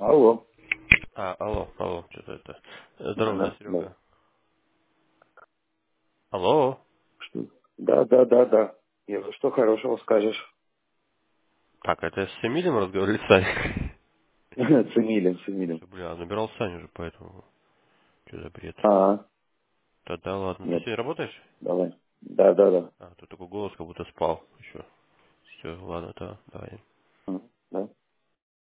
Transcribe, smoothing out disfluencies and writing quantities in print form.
Алло. Алло, что-то это. Здорово, да, Ага, да. Серега. Алло. Что? Да. Я, что хорошего скажешь? Так, это с Эмилием разговаривали, Саня? Цемилин. Бля, набирал Саню уже, поэтому. Что за бред? А, Да ладно. Ты нет, сегодня работаешь? давай. Да. Тут такой голос, как будто спал еще. Все, ладно, да, давай. Да.